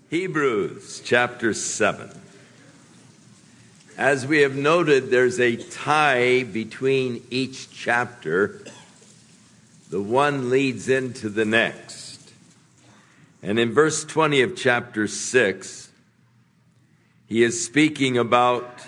Hebrews chapter 7. As we have noted, there's a tie between each chapter. The one leads into the next. And in verse 20 of chapter 6, he is speaking about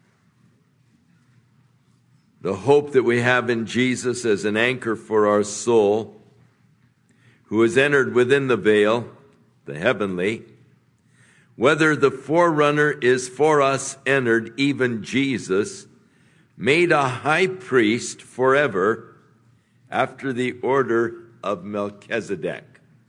the hope that we have in Jesus as an anchor for our soul, who has entered within the veil, the heavenly, whether the forerunner is for us entered, even Jesus, made a high priest forever after the order of Melchizedek.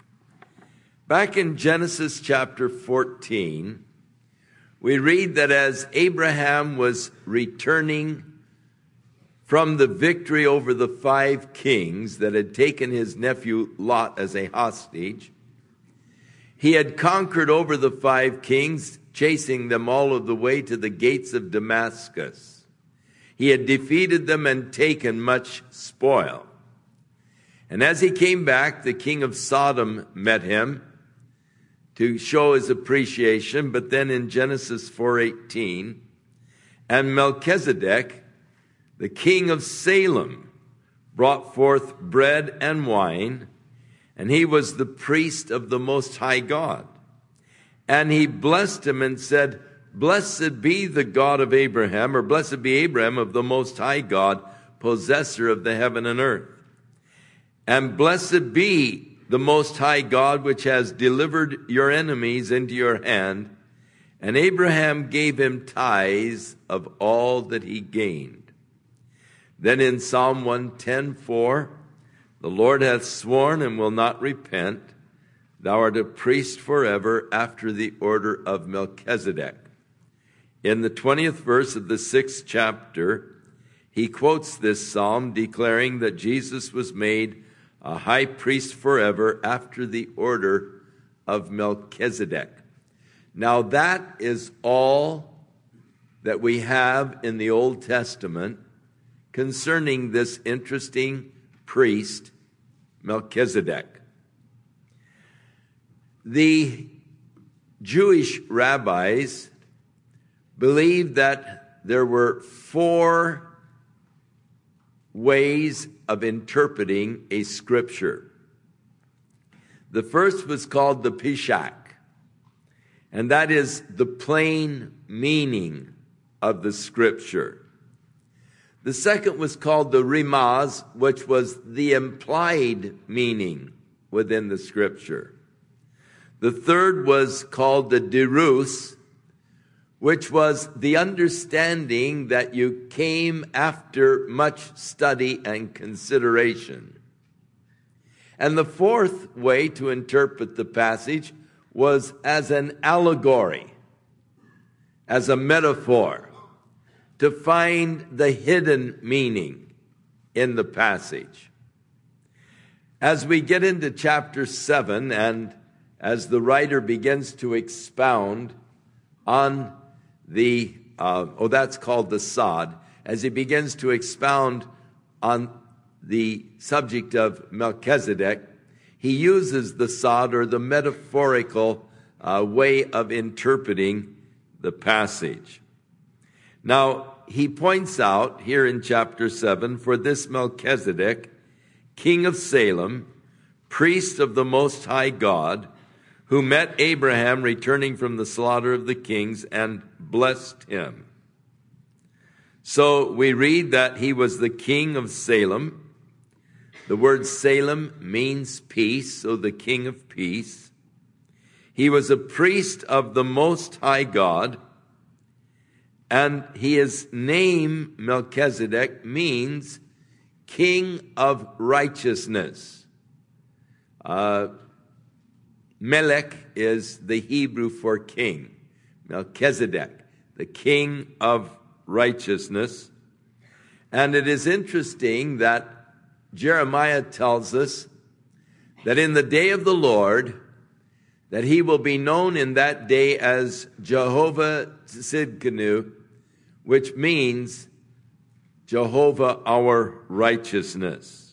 Back in Genesis chapter 14, we read that as Abraham was returning from the victory over the 5 kings that had taken his nephew Lot as a hostage, he had conquered over the 5 kings, chasing them all of the way to the gates of Damascus. He had defeated them and taken much spoil. And as he came back, the king of Sodom met him to show his appreciation. But then in Genesis 4:18, and Melchizedek, the king of Salem, brought forth bread and wine, and he was the priest of the Most High God. And he blessed him and said, "Blessed be the God of Abraham," or "Blessed be Abraham of the Most High God, possessor of the heaven and earth. And blessed be the Most High God, which has delivered your enemies into your hand." And Abraham gave him tithes of all that he gained. Then in Psalm 110:4, "The Lord hath sworn and will not repent. Thou art a priest forever after the order of Melchizedek." In the 20th verse of the 6th chapter, he quotes this psalm, declaring that Jesus was made a high priest forever after the order of Melchizedek. Now that is all that we have in the Old Testament concerning this interesting priest, Melchizedek. The Jewish rabbis believed that there were 4 ways of interpreting a scripture. The first was called the Pishak, and that is the plain meaning of the scripture. The second was called the Rimaz, which was the implied meaning within the scripture. The third was called the Dirus, which was the understanding that you came after much study and consideration. And the fourth way to interpret the passage was as an allegory, as a metaphor, to find the hidden meaning in the passage. As we get into chapter 7, and as the writer begins to expound on that's called the Sod, as he begins to expound on the subject of Melchizedek, he uses the Sod, or the metaphorical way of interpreting the passage. Now, he points out here in chapter 7, "For this Melchizedek, king of Salem, priest of the Most High God, who met Abraham returning from the slaughter of the kings and blessed him." So we read that he was the king of Salem. The word Salem means peace, so the king of peace. He was a priest of the Most High God, and his name, Melchizedek, means king of righteousness. Melech is the Hebrew for king. Melchizedek, the king of righteousness. And it is interesting that Jeremiah tells us that in the day of the Lord, that he will be known in that day as Jehovah Tzidkenu, which means Jehovah our righteousness.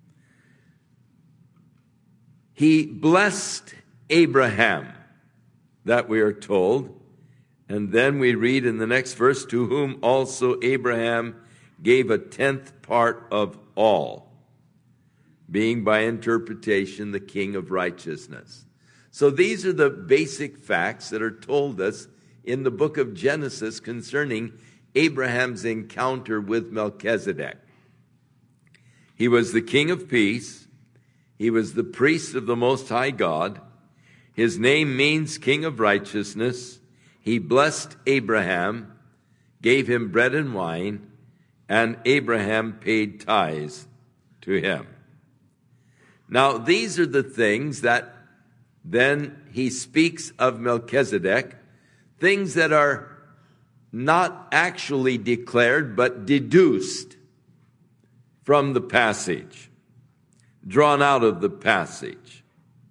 He blessed Abraham that we are told. And then we read in the next verse, to whom also Abraham gave a 10th part of all, being by interpretation the King of righteousness. So these are the basic facts that are told us in the book of Genesis concerning Abraham's encounter with Melchizedek. He was the King of peace. He was the priest of the Most High God. His name means King of righteousness. He blessed Abraham, gave him bread and wine, and Abraham paid tithes to him. Now, these are the things that then he speaks of Melchizedek, things that are not actually declared, but deduced from the passage, drawn out of the passage.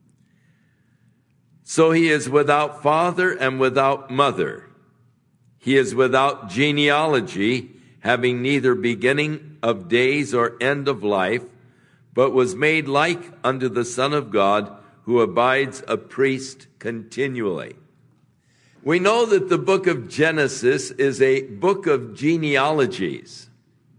So he is without father and without mother. He is without genealogy, having neither beginning of days or end of life, but was made like unto the Son of God, who abides a priest continually. We know that the book of Genesis is a book of genealogies.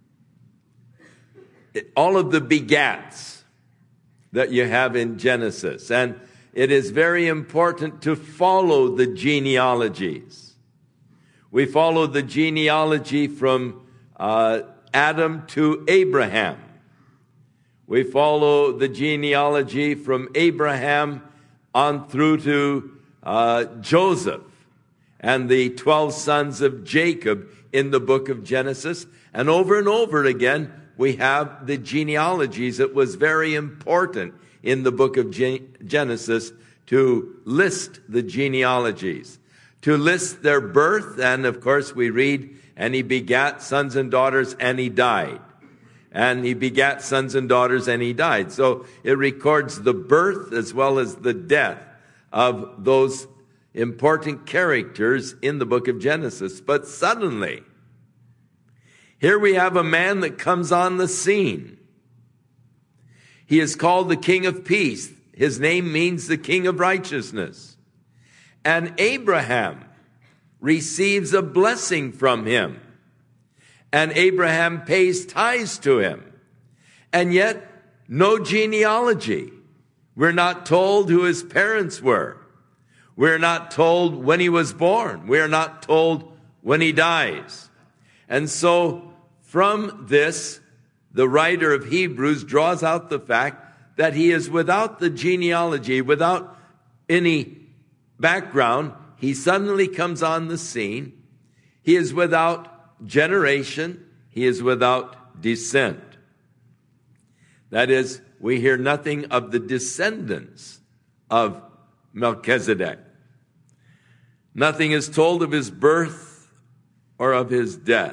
All of the begats that you have in Genesis. And it is very important to follow the genealogies. We follow the genealogy from Adam to Abraham. We follow the genealogy from Abraham on through to Joseph and the 12 sons of Jacob in the book of Genesis. And over again, we have the genealogies. It was very important in the book of Genesis to list the genealogies, to list their birth. And of course we read, and he begat sons and daughters, and he died. And he begat sons and daughters, and he died. So it records the birth as well as the death of those important characters in the book of Genesis. But suddenly, here we have a man that comes on the scene. He is called the King of Peace. His name means the King of Righteousness. And Abraham receives a blessing from him. And Abraham pays tithes to him. And yet, no genealogy. We're not told who his parents were. We're not told when he was born. We're not told when he dies. And so, from this, the writer of Hebrews draws out the fact that he is without the genealogy, without any background. He suddenly comes on the scene. He is without generation. He is without descent. That is, we hear nothing of the descendants of Melchizedek. Nothing is told of his birth or of his death.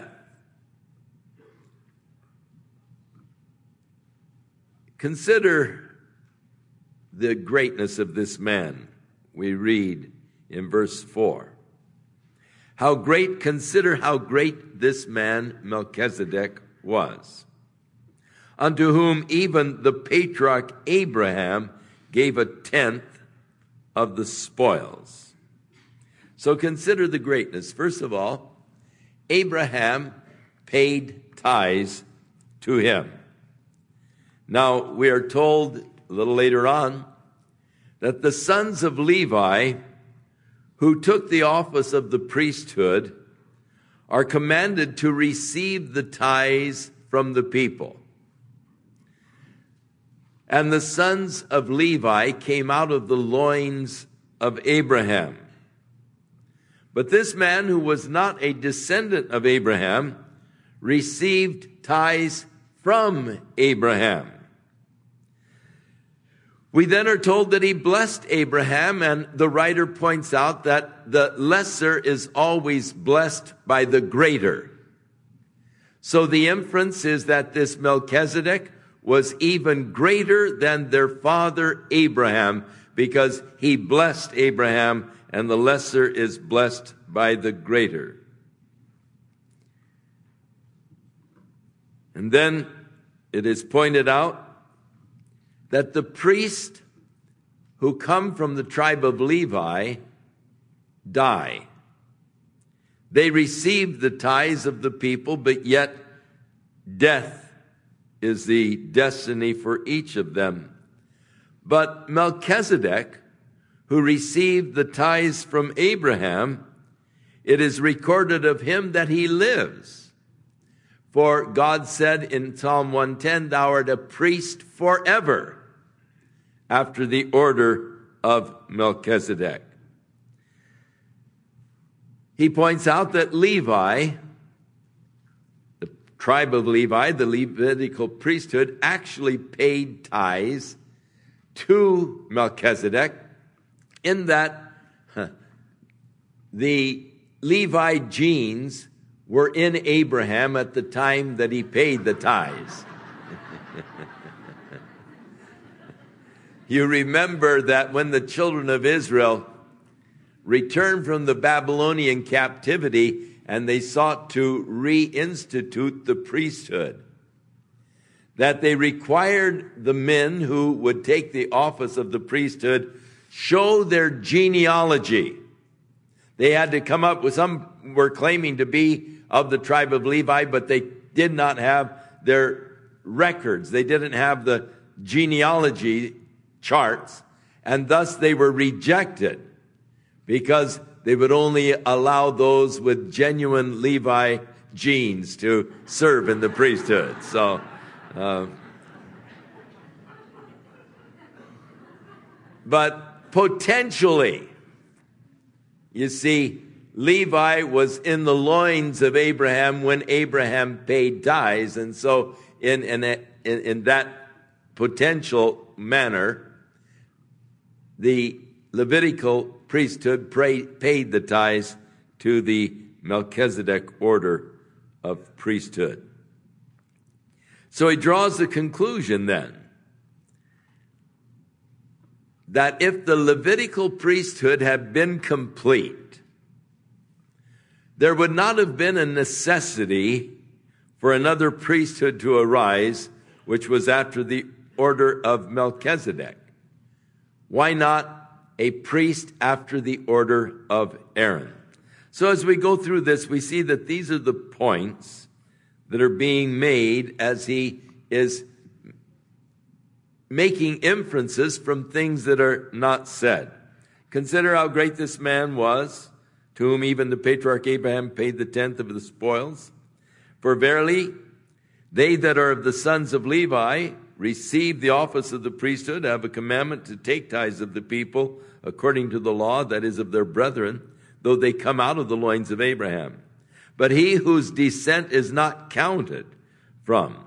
Consider the greatness of this man. We read in verse 4. Consider how great this man Melchizedek was, unto whom even the patriarch Abraham gave a 10th of the spoils. So consider the greatness. First of all, Abraham paid tithes to him. Now, we are told a little later on that the sons of Levi, who took the office of the priesthood, are commanded to receive the tithes from the people. And the sons of Levi came out of the loins of Abraham. But this man, who was not a descendant of Abraham, received tithes from Abraham. We then are told that he blessed Abraham, and the writer points out that the lesser is always blessed by the greater. So the inference is that this Melchizedek was even greater than their father Abraham, because he blessed Abraham, and the lesser is blessed by the greater. And then it is pointed out that the priests who come from the tribe of Levi die. They received the tithes of the people, but yet death is the destiny for each of them. But Melchizedek, who received the tithes from Abraham, it is recorded of him that he lives. For God said in Psalm 110, "Thou art a priest forever," after the order of Melchizedek. He points out that Levi, the tribe of Levi, the Levitical priesthood, actually paid tithes to Melchizedek, in that the Levi genes were in Abraham at the time that he paid the tithes. You remember that when the children of Israel returned from the Babylonian captivity and they sought to reinstitute the priesthood, that they required the men who would take the office of the priesthood show their genealogy. They had to come up with, some were claiming to be of the tribe of Levi, but they did not have their records. They didn't have the genealogy charts, and thus they were rejected because they would only allow those with genuine Levi genes to serve in the priesthood. So, but potentially, you see, Levi was in the loins of Abraham when Abraham paid tithes, and so in that potential manner, the Levitical priesthood paid the tithes to the Melchizedek order of priesthood. So he draws the conclusion then that if the Levitical priesthood had been complete, there would not have been a necessity for another priesthood to arise, which was after the order of Melchizedek. Why not a priest after the order of Aaron? So as we go through this, we see that these are the points that are being made as he is making inferences from things that are not said. Consider how great this man was, to whom even the patriarch Abraham paid the tenth of the spoils. For verily, they that are of the sons of Levi receive the office of the priesthood, have a commandment to take tithes of the people according to the law, that is of their brethren, though they come out of the loins of Abraham. But he whose descent is not counted from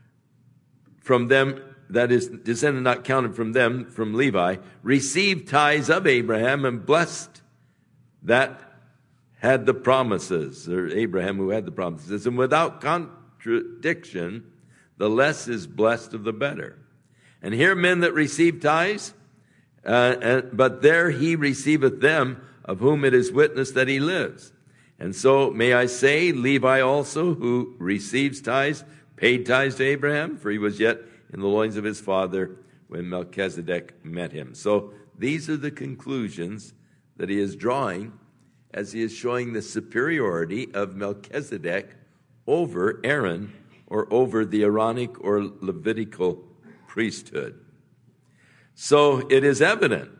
them, that is, descended not counted from them, from Levi, received tithes of Abraham and blessed that had the promises, or Abraham who had the promises. And without contradiction, the less is blessed of the better. And here men that receive tithes, but there he receiveth them, of whom it is witnessed that he lives. And so may I say, Levi also, who receives tithes, paid tithes to Abraham, for he was yet in the loins of his father when Melchizedek met him. So these are the conclusions that he is drawing as he is showing the superiority of Melchizedek over Aaron, or over the Aaronic or Levitical priesthood. So it is evident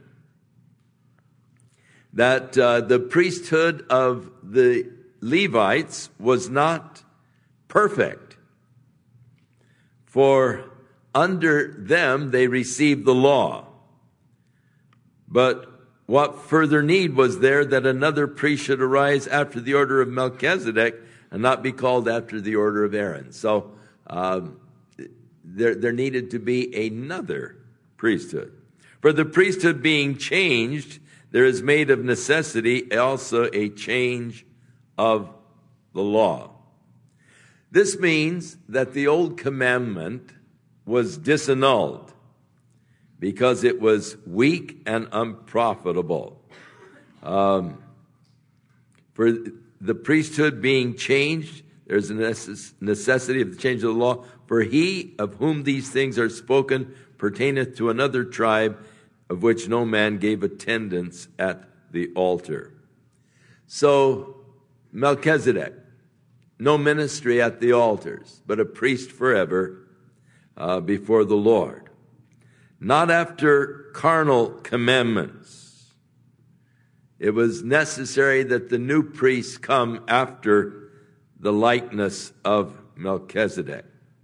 that the priesthood of the Levites was not perfect, for under them they received the law. But what further need was there that another priest should arise after the order of Melchizedek and not be called after the order of Aaron? So there needed to be another priesthood. For the priesthood being changed, there is made of necessity also a change of the law. This means that the old commandment was disannulled because it was weak and unprofitable. For the priesthood being changed, there's a necessity of the change of the law. For he of whom these things are spoken pertaineth to another tribe, of which no man gave attendance at the altar. So Melchizedek, no ministry at the altars, but a priest forever before the Lord. Not after carnal commandments. It was necessary that the new priests come after the likeness of Melchizedek.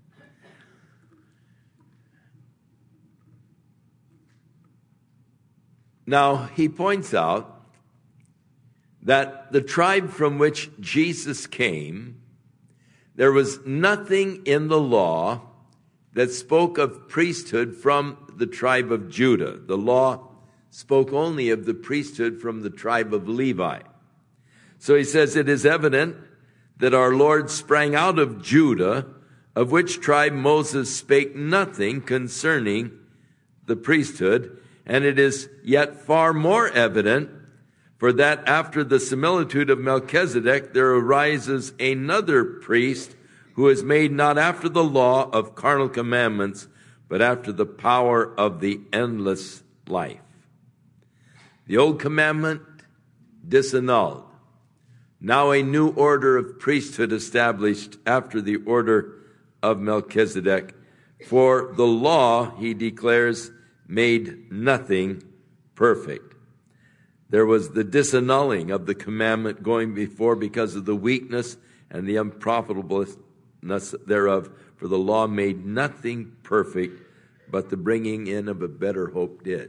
Now, he points out that the tribe from which Jesus came, there was nothing in the law that spoke of priesthood from the tribe of Judah. The law spoke only of the priesthood from the tribe of Levi. So he says, it is evident that our Lord sprang out of Judah, of which tribe Moses spake nothing concerning the priesthood, and it is yet far more evident, for that after the similitude of Melchizedek there arises another priest who is made not after the law of carnal commandments, but after the power of the endless life. The old commandment disannulled. Now a new order of priesthood established after the order of Melchizedek. For the law, he declares, made nothing perfect. There was the disannulling of the commandment going before because of the weakness and the unprofitableness thereof. For the law made nothing perfect, but the bringing in of a better hope did.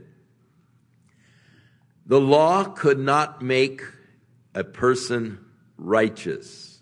The law could not make a person righteous.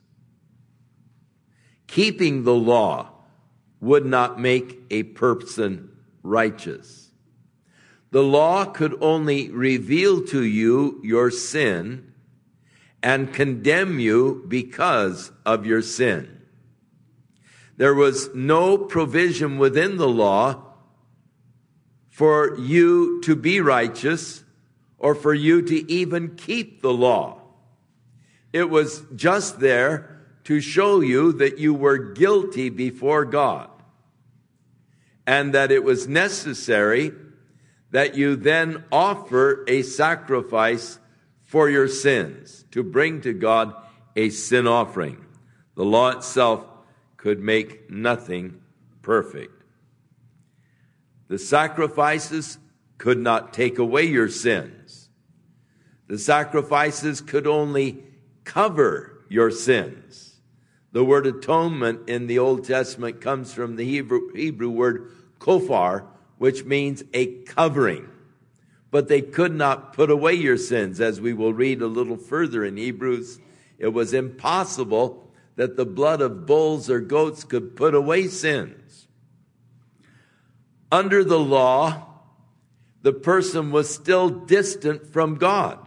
Keeping the law would not make a person righteous. The law could only reveal to you your sin and condemn you because of your sin. There was no provision within the law for you to be righteous or for you to even keep the law. It was just there to show you that you were guilty before God, and that it was necessary that you then offer a sacrifice for your sins, to bring to God a sin offering. The law itself could make nothing perfect. The sacrifices could not take away your sins. The sacrifices could only cover your sins. The word atonement in the Old Testament comes from the Hebrew word kofar, which means a covering. But they could not put away your sins. As we will read a little further in Hebrews, it was impossible that the blood of bulls or goats could put away sins. Under the law, the person was still distant from God.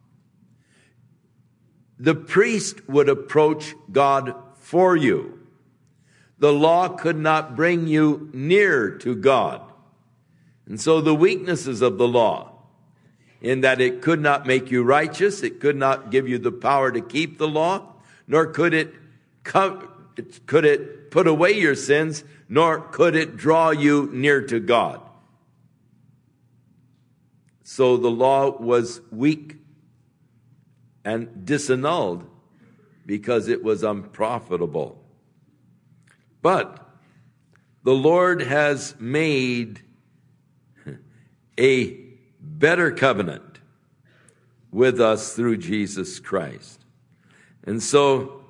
The priest would approach God for you. The law could not bring you near to God. And so the weaknesses of the law, in that it could not make you righteous, it could not give you the power to keep the law, nor could it put away your sins, nor could it draw you near to God. So the law was weak and disannulled because it was unprofitable. But the Lord has made a better covenant with us through Jesus Christ. And so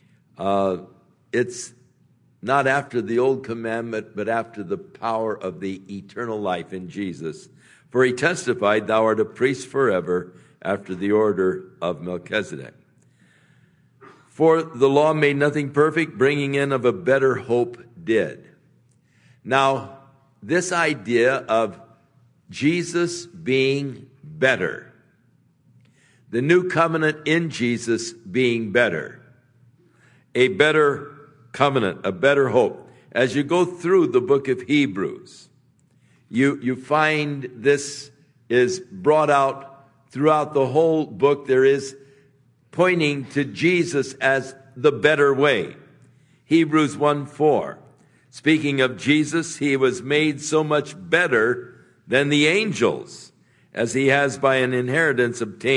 it's not after the old commandment, but after the power of the eternal life in Jesus. For he testified, thou art a priest forever after the order of Melchizedek. For the law made nothing perfect, bringing in of a better hope did. Now, this idea of Jesus being better, the new covenant in Jesus being better, a better covenant, a better hope. As you go through the book of Hebrews, you find this is brought out throughout the whole book. There is pointing to Jesus as the better way. Hebrews 1:4. Speaking of Jesus, he was made so much better than the angels, as he has by an inheritance obtained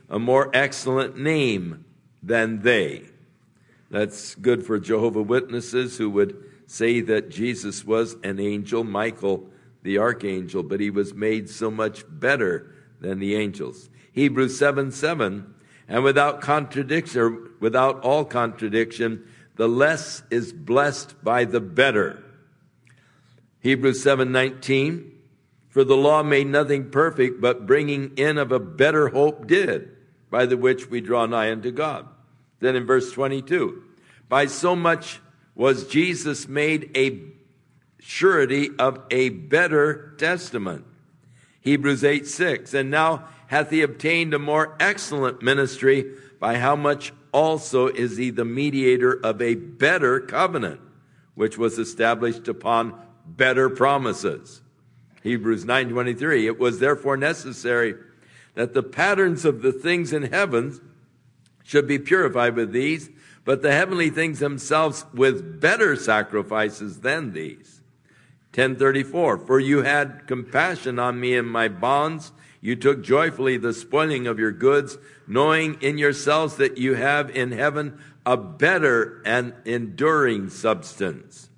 a more excellent name than they. That's good for Jehovah's Witnesses who would say that Jesus was an angel, Michael the archangel, but he was made so much better than the angels. Hebrews 7:7, and without contradiction, or without all contradiction, the less is blessed by the better. Hebrews 7:19, for the law made nothing perfect, but bringing in of a better hope did, by the which we draw nigh unto God. Then in verse 22, by so much was Jesus made a surety of a better testament. Hebrews 8:6, and now hath he obtained a more excellent ministry, by how much also is he the mediator of a better covenant, which was established upon better promises. Hebrews 9:23, it was therefore necessary that the patterns of the things in heaven should be purified with these, but the heavenly things themselves with better sacrifices than these. 10:34, for you had compassion on me in my bonds. You took joyfully the spoiling of your goods, knowing in yourselves that you have in heaven a better and enduring substance.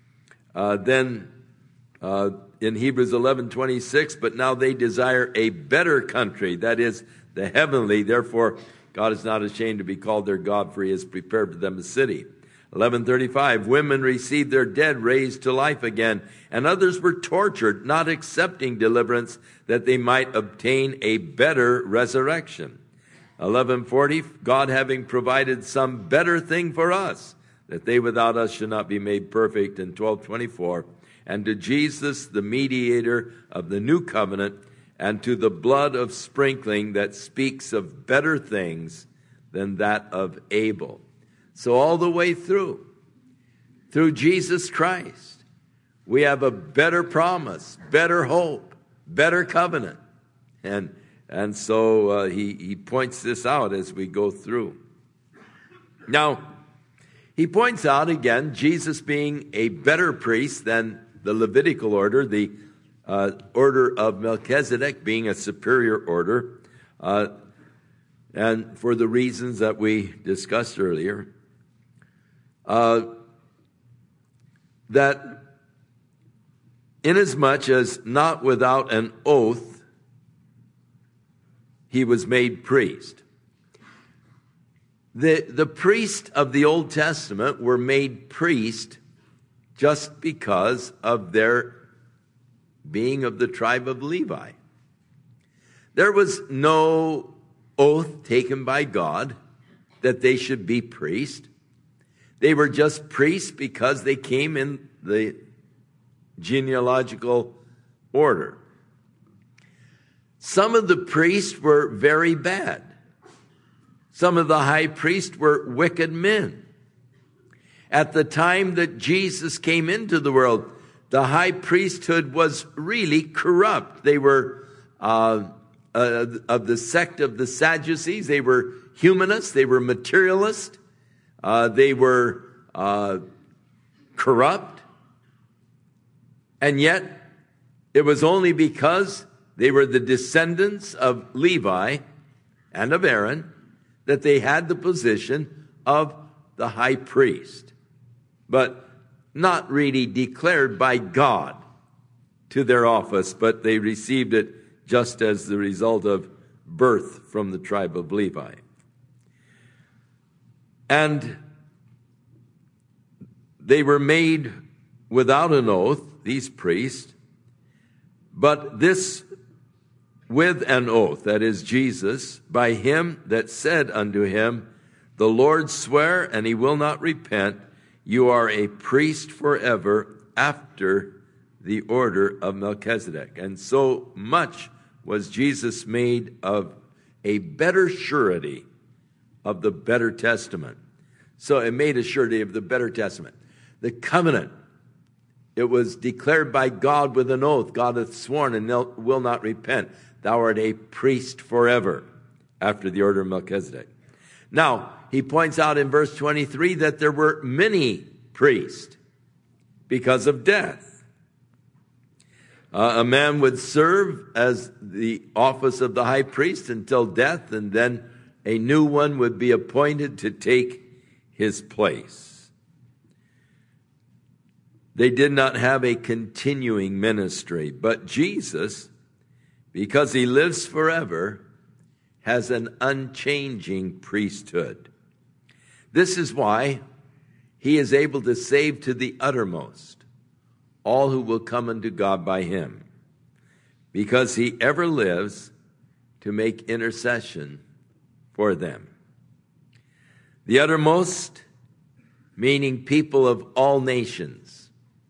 Then in Hebrews 11:26, but now they desire a better country, that is the heavenly. Therefore, God is not ashamed to be called their God, for he has prepared for them a city. 11:35, women received their dead raised to life again, and others were tortured, not accepting deliverance, that they might obtain a better resurrection. 11:40, God having provided some better thing for us, that they without us should not be made perfect. And 12:24, and to Jesus, the mediator of the new covenant, and to the blood of sprinkling that speaks of better things than that of Abel. So all the way through Jesus Christ, we have a better promise, better hope, better covenant. And so he points this out as we go through. Now, he points out again, Jesus being a better priest than the Levitical order, the order of Melchizedek being a superior order, and for the reasons that we discussed earlier, that inasmuch as not without an oath he was made priest. The priests of the Old Testament were made priest just because of their being of the tribe of Levi. There was no oath taken by God that they should be priests. They were just priests because they came in the genealogical order. Some of the priests were very bad. Some of the high priests were wicked men. At the time that Jesus came into the world, the high priesthood was really corrupt. They were of the sect of the Sadducees. They were humanists. They were materialists. They were corrupt. And yet, it was only because they were the descendants of Levi and of Aaron that they had the position of the high priest, but not really declared by God to their office, but they received it just as the result of birth from the tribe of Levi. And they were made without an oath, these priests, but this with an oath, that is Jesus, by him that said unto him, the Lord sware, and he will not repent, you are a priest forever after the order of Melchizedek. And so much was Jesus made of a better surety of the better testament. So it made a surety of the better testament. The covenant, it was declared by God with an oath. God hath sworn and will not repent. Thou art a priest forever after the order of Melchizedek. Now, he points out in verse 23 that there were many priests because of death. A man would serve as the office of the high priest until death, and then a new one would be appointed to take his place. They did not have a continuing ministry, but Jesus, because he lives forever, has an unchanging priesthood. This is why he is able to save to the uttermost all who will come unto God by him, because he ever lives to make intercession for them. The uttermost, meaning people of all nations.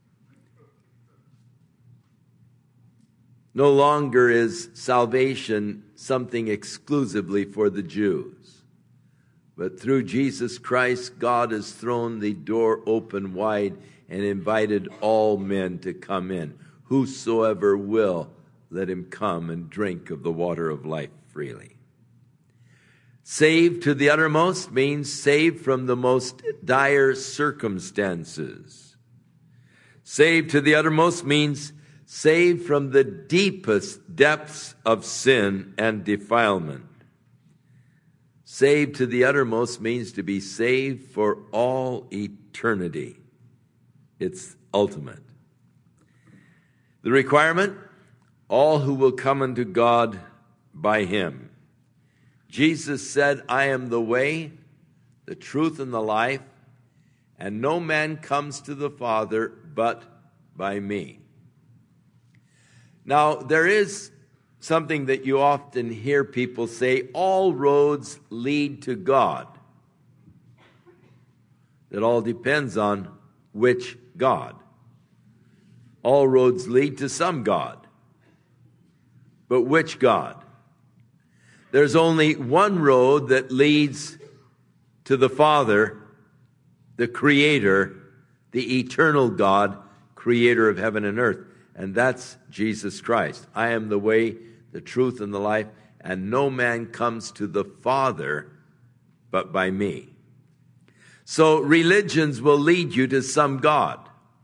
No longer is salvation something exclusively for the Jews, but through Jesus Christ, God has thrown the door open wide and invited all men to come in. Whosoever will, let him come and drink of the water of life freely. Saved to the uttermost means saved from the most dire circumstances. Saved to the uttermost means saved from the deepest depths of sin and defilement. Saved to the uttermost means to be saved for all eternity. It's ultimate. The requirement, all who will come unto God by him. Jesus said, I am the way, the truth, and the life, and no man comes to the Father but by me. Now, there is something that you often hear people say, all roads lead to God. It all depends on which God. All roads lead to some God. But which God? There's only one road that leads to the Father, the Creator, the eternal God, Creator of heaven and earth. And that's Jesus Christ. I am the way, the truth, and the life, and no man comes to the Father but by me. So religions will lead you to some God.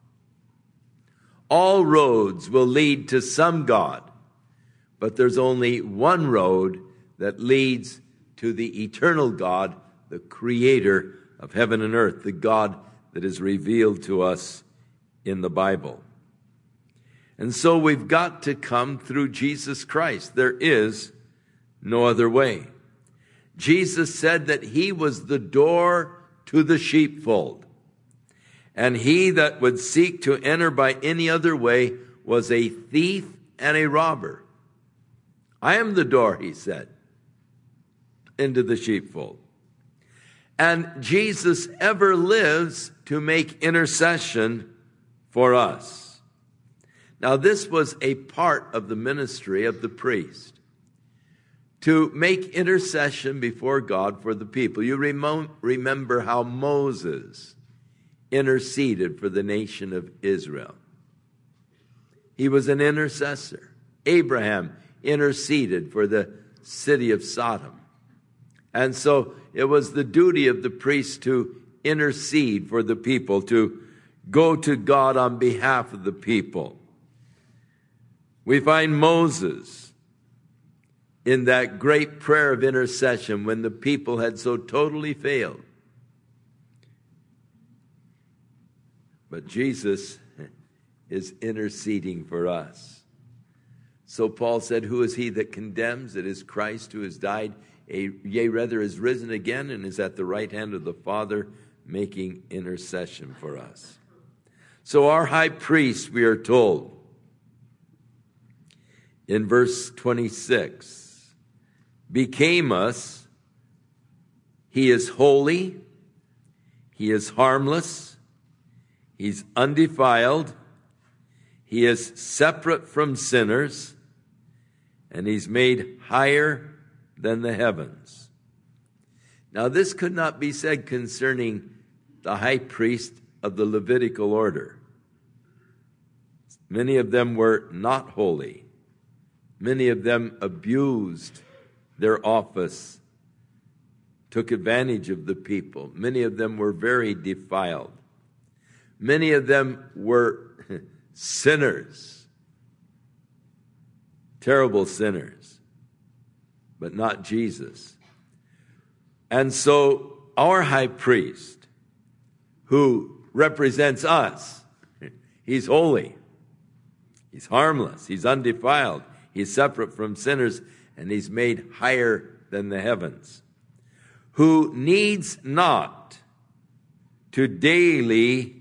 All roads will lead to some God, but there's only one road that leads to the eternal God, the Creator of heaven and earth, the God that is revealed to us in the Bible. And so we've got to come through Jesus Christ. There is no other way. Jesus said that he was the door to the sheepfold, and he that would seek to enter by any other way was a thief and a robber. I am the door, he said, into the sheepfold. And Jesus ever lives to make intercession for us. Now, this was a part of the ministry of the priest, to make intercession before God for the people. You remember how Moses interceded for the nation of Israel. He was an intercessor. Abraham interceded for the city of Sodom. And so it was the duty of the priest to intercede for the people, to go to God on behalf of the people. We find Moses in that great prayer of intercession when the people had so totally failed. But Jesus is interceding for us. So Paul said, who is he that condemns? It is Christ who has died, yea, rather is risen again and is at the right hand of the Father, making intercession for us. So our high priest, we are told in verse 26, became us. He is holy. He is harmless. He's undefiled. He is separate from sinners. And he's made higher than the heavens. Now, this could not be said concerning the high priest of the Levitical order. Many of them were not holy. Many of them abused their office, took advantage of the people. Many of them were very defiled. Many of them were sinners. terrible sinners, but not Jesus. And so our high priest, who represents us, he's holy, he's harmless, he's undefiled, he's separate from sinners, and he's made higher than the heavens, who needs not to daily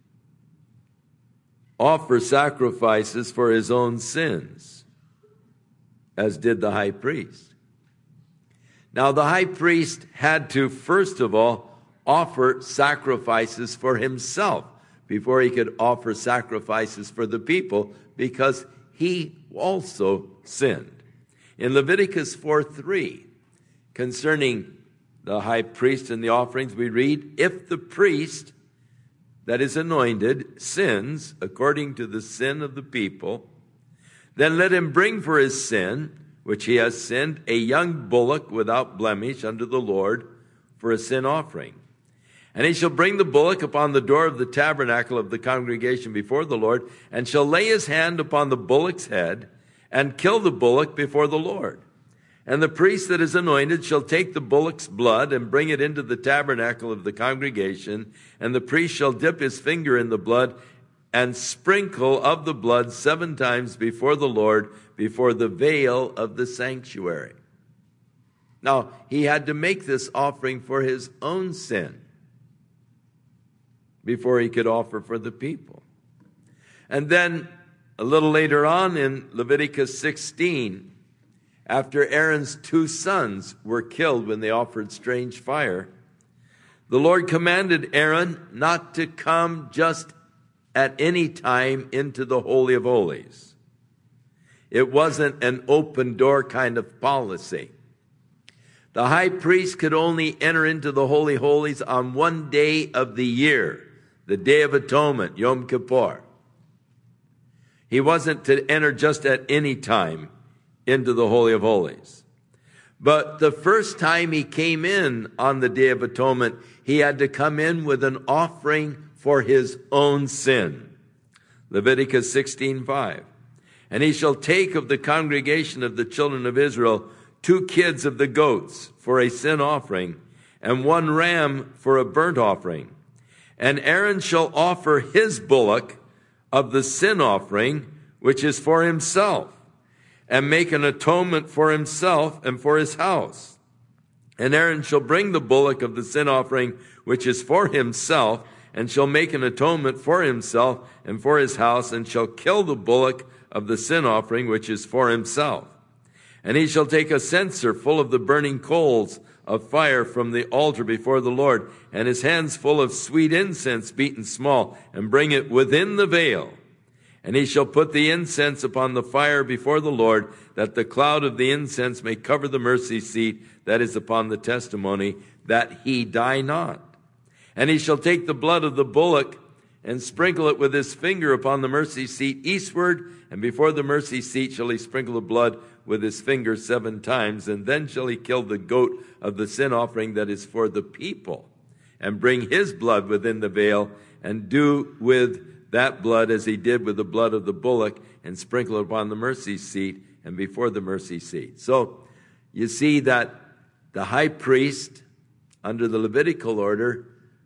offer sacrifices for his own sins, as did the high priest. Now, the high priest had to, first of all, offer sacrifices for himself before he could offer sacrifices for the people, because he also sinned. In Leviticus 4:3, concerning the high priest and the offerings, we read, "If the priest that is anointed sins according to the sin of the people, then let him bring for his sin, which he has sinned, a young bullock without blemish unto the Lord for a sin offering. And he shall bring the bullock upon the door of the tabernacle of the congregation before the Lord, and shall lay his hand upon the bullock's head, and kill the bullock before the Lord. And the priest that is anointed shall take the bullock's blood and bring it into the tabernacle of the congregation, and the priest shall dip his finger in the blood and sprinkle of the blood 7 times before the Lord, before the veil of the sanctuary." Now, he had to make this offering for his own sin before he could offer for the people. And then a little later on in Leviticus 16, after Aaron's 2 sons were killed when they offered strange fire, the Lord commanded Aaron not to come just at any time into the Holy of Holies. It wasn't an open door kind of policy. The high priest could only enter into the Holy of Holies on one day of the year, the Day of Atonement, Yom Kippur. He wasn't to enter just at any time into the Holy of Holies. But the first time he came in on the Day of Atonement, he had to come in with an offering for his own sin. Leviticus 16:5. "And he shall take of the congregation of the children of Israel 2 kids of the goats for a sin offering, and 1 ram for a burnt offering. And Aaron shall offer his bullock of the sin offering, which is for himself, and make an atonement for himself and for his house. And Aaron shall bring the bullock of the sin offering, which is for himself, and shall make an atonement for himself and for his house, and shall kill the bullock of the sin offering, which is for himself. And he shall take a censer full of the burning coals of fire from the altar before the Lord, and his hands full of sweet incense beaten small, and bring it within the veil. And he shall put the incense upon the fire before the Lord, that the cloud of the incense may cover the mercy seat that is upon the testimony, that he die not. And he shall take the blood of the bullock and sprinkle it with his finger upon the mercy seat eastward, and before the mercy seat shall he sprinkle the blood with his finger 7 times, and then shall he kill the goat of the sin offering that is for the people, and bring his blood within the veil, and do with that blood as he did with the blood of the bullock, and sprinkle it upon the mercy seat and before the mercy seat." So you see that the high priest, under the Levitical order,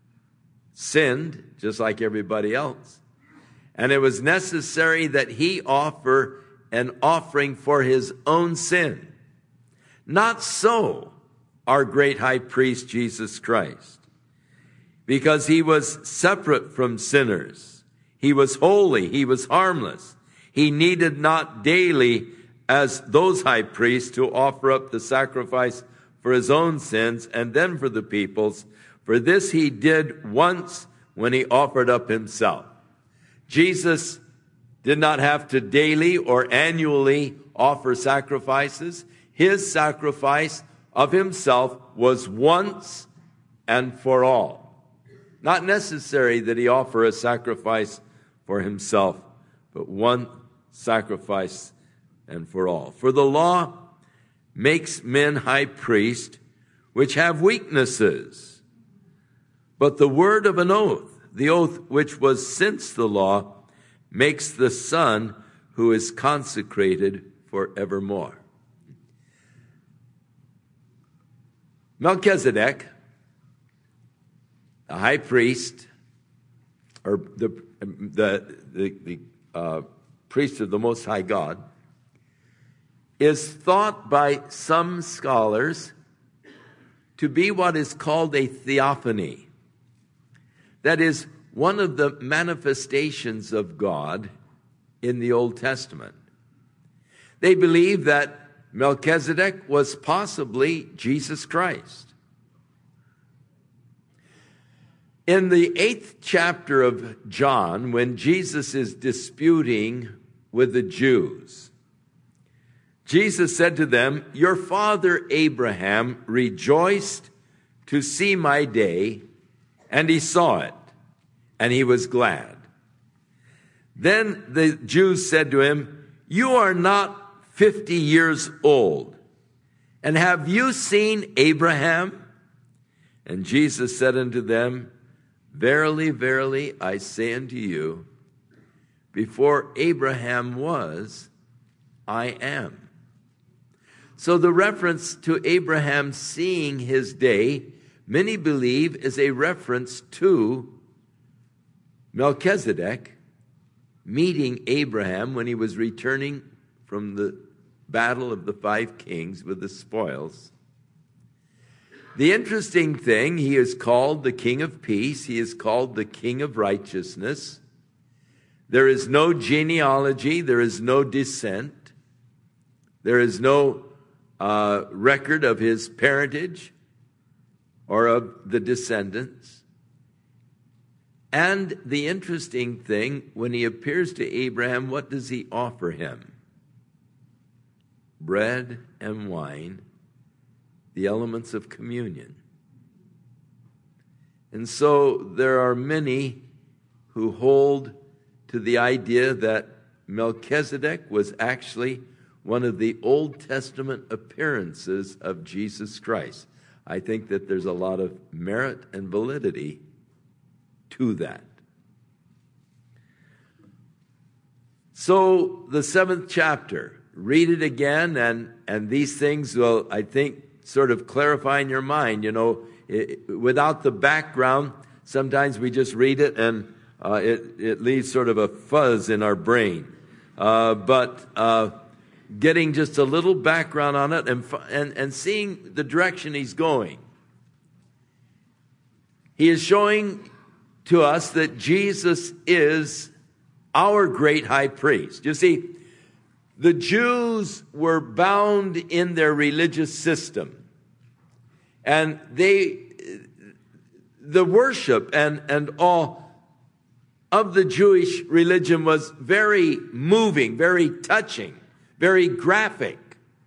sinned just like everybody else. And it was necessary that he offer an offering for his own sin. Not so our great high priest, Jesus Christ, because he was separate from sinners. He was holy. He was harmless. He needed not daily, as those high priests, to offer up the sacrifice for his own sins and then for the people's. For this he did once when he offered up himself. Jesus did not have to daily or annually offer sacrifices. His sacrifice of himself was once and for all. Not necessary that he offer a sacrifice for himself, but one sacrifice and for all. For the law makes men high priests which have weaknesses. But the word of an oath, the oath which was since the law, makes the Son who is consecrated forevermore. Melchizedek, the high priest, or the priest of the Most High God, is thought by some scholars to be what is called a theophany. That is, one of the manifestations of God in the Old Testament. They believe that Melchizedek was possibly Jesus Christ. In the 8th chapter of John, when Jesus is disputing with the Jews, Jesus said to them, "Your father Abraham rejoiced to see my day, and he saw it, and he was glad." Then the Jews said to him, "You are not 50 years old, and have you seen Abraham?" And Jesus said unto them, "Verily, verily, I say unto you, before Abraham was, I am." So the reference to Abraham seeing his day, many believe, is a reference to Melchizedek meeting Abraham when he was returning from the battle of the 5 kings with the spoils. The interesting thing, he is called the King of Peace. He is called the King of Righteousness. There is no genealogy. There is no descent. There is no record of his parentage or of the descendants. And the interesting thing, when he appears to Abraham, what does he offer him? Bread and wine, the elements of communion. And so there are many who hold to the idea that Melchizedek was actually one of the Old Testament appearances of Jesus Christ. I think that there's a lot of merit and validity to that. So the 7th chapter, read it again, and these things will, I think, sort of clarify in your mind. You know, without the background, sometimes we just read it and it leaves sort of a fuzz in our brain. But getting just a little background on it and seeing the direction he's going. He is showing to us that Jesus is our great high priest. You see, the Jews were bound in their religious system. And the worship and all of the Jewish religion was very moving, very touching, very graphic.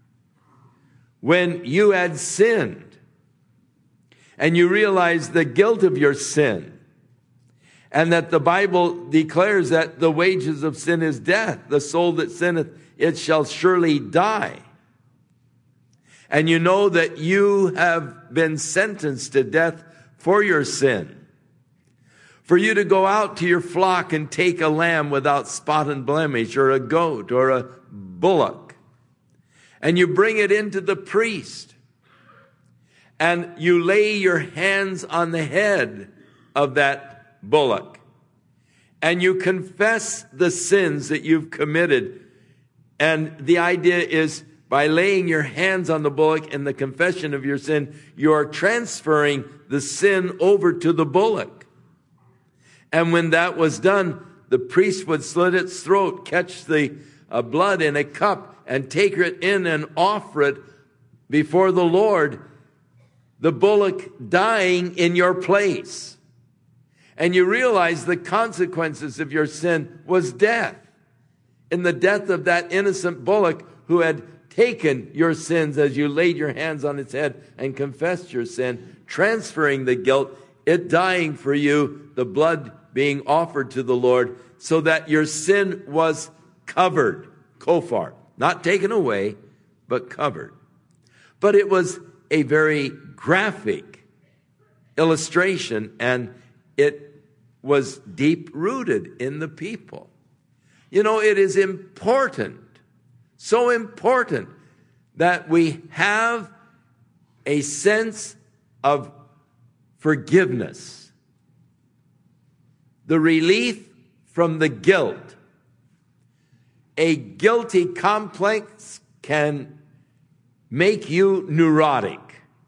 When you had sinned and you realized the guilt of your sin, and that the Bible declares that the wages of sin is death, the soul that sinneth, it shall surely die. And you know that you have been sentenced to death for your sin. For you to go out to your flock and take a lamb without spot and blemish, or a goat, or a bullock, and you bring it into the priest, and you lay your hands on the head of that bullock, and you confess the sins that you've committed. And the idea is, by laying your hands on the bullock and the confession of your sin, you are transferring the sin over to the bullock. And when that was done, the priest would slit its throat, catch the blood in a cup, and take it in and offer it before the Lord, the bullock dying in your place. And you realize the consequences of your sin was death. In the death of that innocent bullock who had taken your sins as you laid your hands on its head and confessed your sin, transferring the guilt, it dying for you, the blood being offered to the Lord, so that your sin was covered, kofar, not taken away, but covered. But it was a very graphic illustration, and it was deep-rooted in the people. You know, it is important So important that we have a sense of forgiveness. The relief from the guilt. A guilty complex can make you neurotic.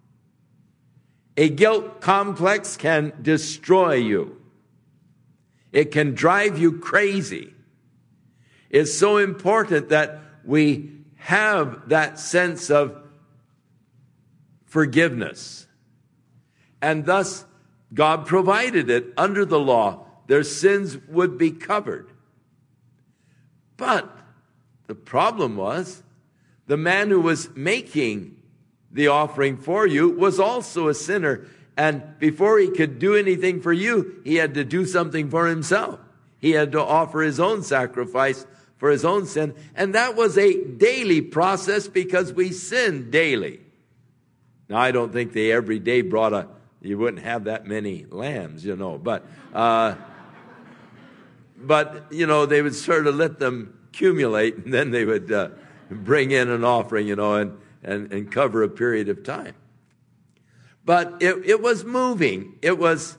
A guilt complex can destroy you. It can drive you crazy. It's so important that we have that sense of forgiveness. And thus, God provided it under the law. Their sins would be covered. But the problem was, the man who was making the offering for you was also a sinner. And before he could do anything for you, he had to do something for himself. He had to offer his own sacrifice for his own sin. And that was a daily process because we sin daily. Now, I don't think they every day you wouldn't have that many lambs, but they would sort of let them accumulate, and then they would bring in an offering, and cover a period of time. But it was moving. It was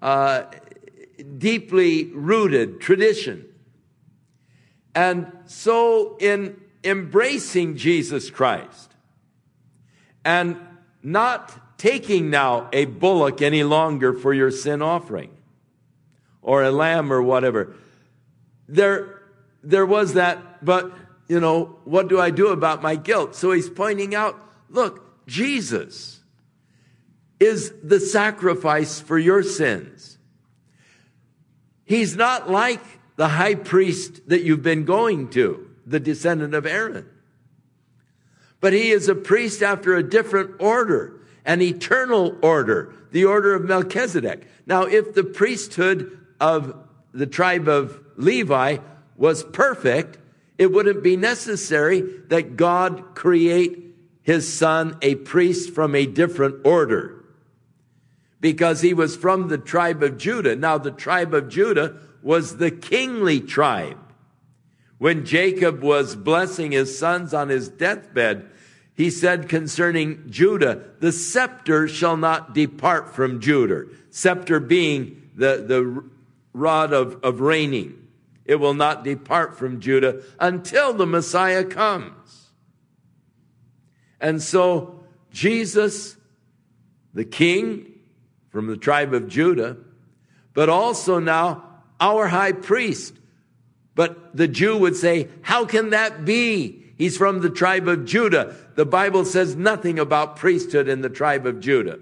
deeply rooted tradition. And so in embracing Jesus Christ and not taking now a bullock any longer for your sin offering or a lamb or whatever, there was that, but, what do I do about my guilt? So he's pointing out, look, Jesus is the sacrifice for your sins. He's not like the high priest that you've been going to, the descendant of Aaron. But he is a priest after a different order, an eternal order, the order of Melchizedek. Now, if the priesthood of the tribe of Levi was perfect, it wouldn't be necessary that God create his son a priest from a different order, because he was from the tribe of Judah. Now, the tribe of Judah was the kingly tribe. When Jacob was blessing his sons on his deathbed, he said concerning Judah, the scepter shall not depart from Judah. Scepter being the rod of reigning. It will not depart from Judah until the Messiah comes. And so Jesus, the king from the tribe of Judah, but also now our high priest. But the Jew would say, how can that be? He's from the tribe of Judah. The Bible says nothing about priesthood in the tribe of Judah.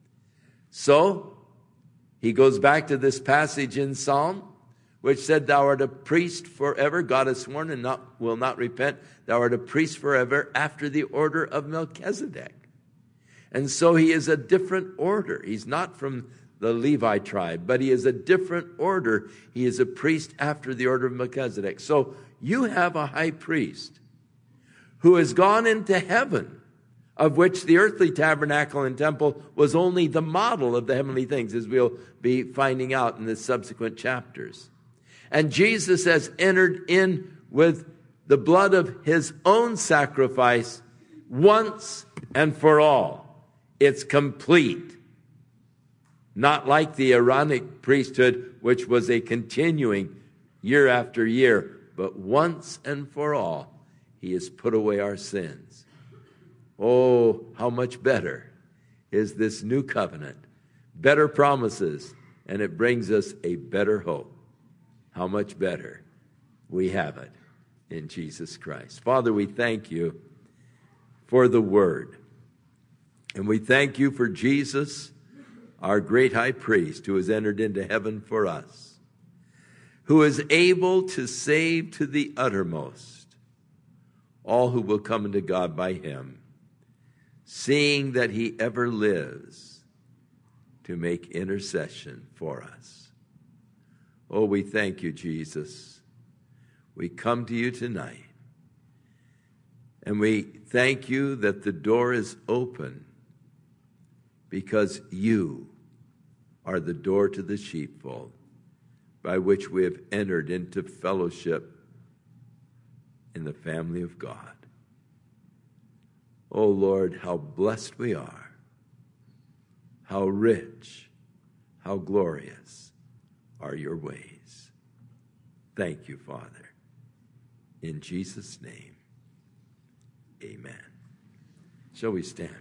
So he goes back to this passage in Psalm, which said, thou art a priest forever. God has sworn and will not repent. Thou art a priest forever after the order of Melchizedek. And so he is a different order. He's not from the Levi tribe, but he is a different order. He is a priest after the order of Melchizedek. So you have a high priest who has gone into heaven, of which the earthly tabernacle and temple was only the model of the heavenly things, as we'll be finding out in the subsequent chapters. And Jesus has entered in with the blood of his own sacrifice once and for all. It's complete. Not like the Aaronic priesthood, which was a continuing year after year, but once and for all, he has put away our sins. Oh, how much better is this new covenant. Better promises, and it brings us a better hope. How much better we have it in Jesus Christ. Father, we thank you for the word. And we thank you for Jesus, our great high priest, who has entered into heaven for us, who is able to save to the uttermost all who will come into God by him, seeing that he ever lives to make intercession for us. Oh, we thank you, Jesus. We come to you tonight, and we thank you that the door is open because you are the door to the sheepfold by which we have entered into fellowship in the family of God. Oh Lord, how blessed we are. How rich, how glorious are your ways. Thank you, Father. In Jesus' name, amen. Shall we stand?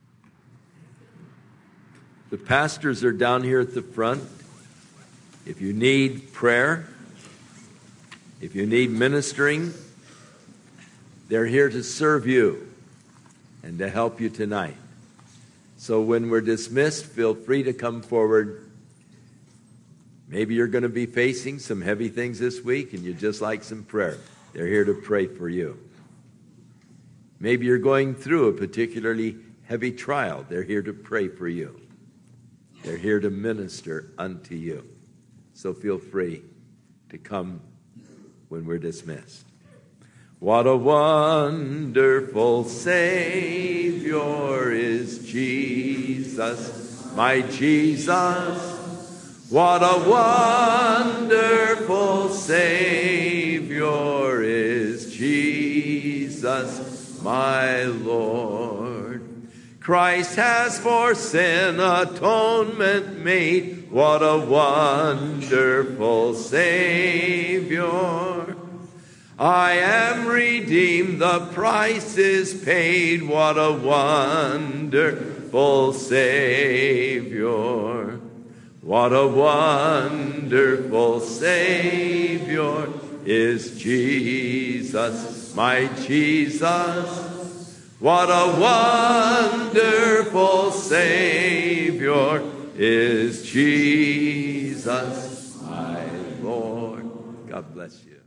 The pastors are down here at the front. If you need prayer, if you need ministering, they're here to serve you and to help you tonight. So when we're dismissed, feel free to come forward. Maybe you're going to be facing some heavy things this week and you'd just like some prayer. They're here to pray for you. Maybe you're going through a particularly heavy trial. They're here to pray for you. They're here to minister unto you. So feel free to come when we're dismissed. What a wonderful Savior is Jesus, my Jesus. What a wonderful Savior is Jesus, my Lord. Christ has for sin atonement made. What a wonderful Savior. I am redeemed, the price is paid. What a wonderful Savior. What a wonderful Savior is Jesus, my Jesus. What a wonderful Savior is Jesus, my Lord. God bless you.